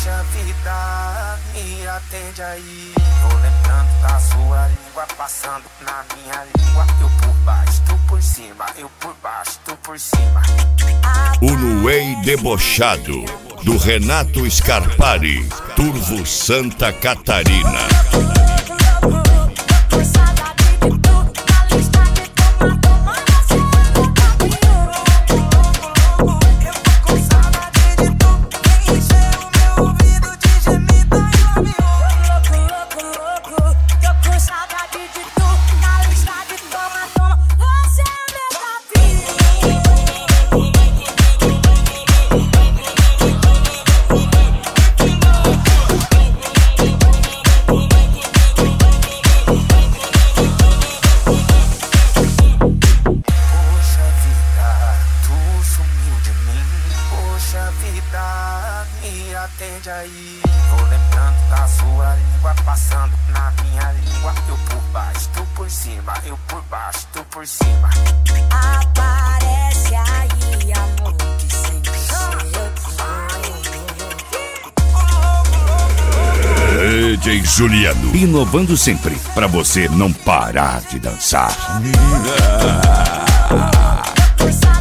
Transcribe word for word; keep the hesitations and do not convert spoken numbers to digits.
Poxa vida, me atende aí. Tô lembrando da sua língua passando na minha língua. Eu por baixo, tu por cima. Eu por baixo, tu por cima. O Nuei Debochado, do Renato Scarpari, Turvo Santa Catarina. Atende aí. Tô lembrando da sua língua passando na minha língua. Eu por baixo, tu por cima. Eu por baixo, tu por cima. Aparece aí, amor, que sempre D J Juliano, inovando sempre, pra você não parar de dançar. sei.